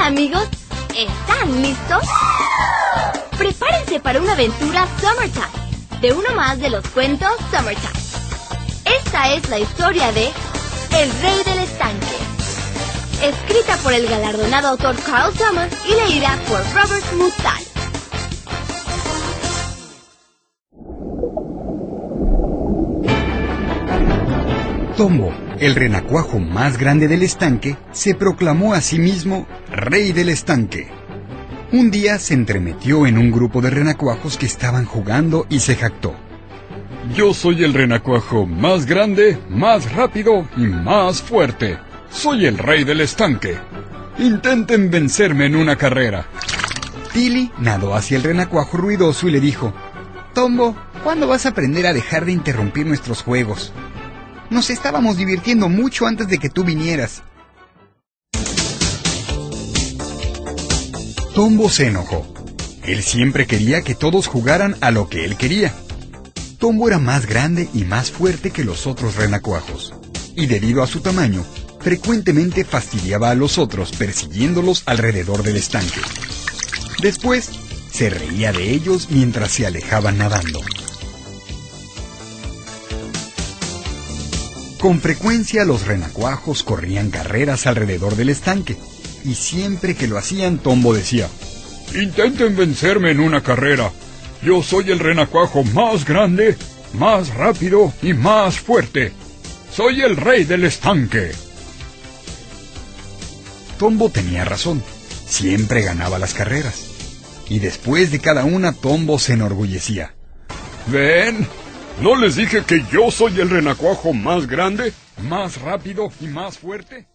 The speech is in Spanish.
Hola amigos, ¿están listos? Prepárense para una aventura Summertime, de uno más de los cuentos Summertime. Esta es la historia de El Rey del Estanque, escrita por el galardonado autor Carl Thomas y leída por Robert Mutal. Tombo, el renacuajo más grande del estanque, se proclamó a sí mismo Rey del Estanque. Un día se entremetió en un grupo de renacuajos que estaban jugando y se jactó. Yo soy el renacuajo más grande, más rápido y más fuerte. Soy el Rey del Estanque. Intenten vencerme en una carrera. Tilly nadó hacia el renacuajo ruidoso y le dijo: Tombo, ¿cuándo vas a aprender a dejar de interrumpir nuestros juegos? Nos estábamos divirtiendo mucho antes de que tú vinieras. Tombo se enojó. Él siempre quería que todos jugaran a lo que él quería. Tombo era más grande y más fuerte que los otros renacuajos, y debido a su tamaño, frecuentemente fastidiaba a los otros persiguiéndolos alrededor del estanque. Después, se reía de ellos mientras se alejaban nadando. Con frecuencia los renacuajos corrían carreras alrededor del estanque, y siempre que lo hacían Tombo decía: Intenten vencerme en una carrera. Yo soy el renacuajo más grande, más rápido y más fuerte. Soy el Rey del Estanque. Tombo tenía razón, siempre ganaba las carreras, y después de cada una Tombo se enorgullecía. ¿Ven? ¿No les dije que yo soy el renacuajo más grande, más rápido y más fuerte?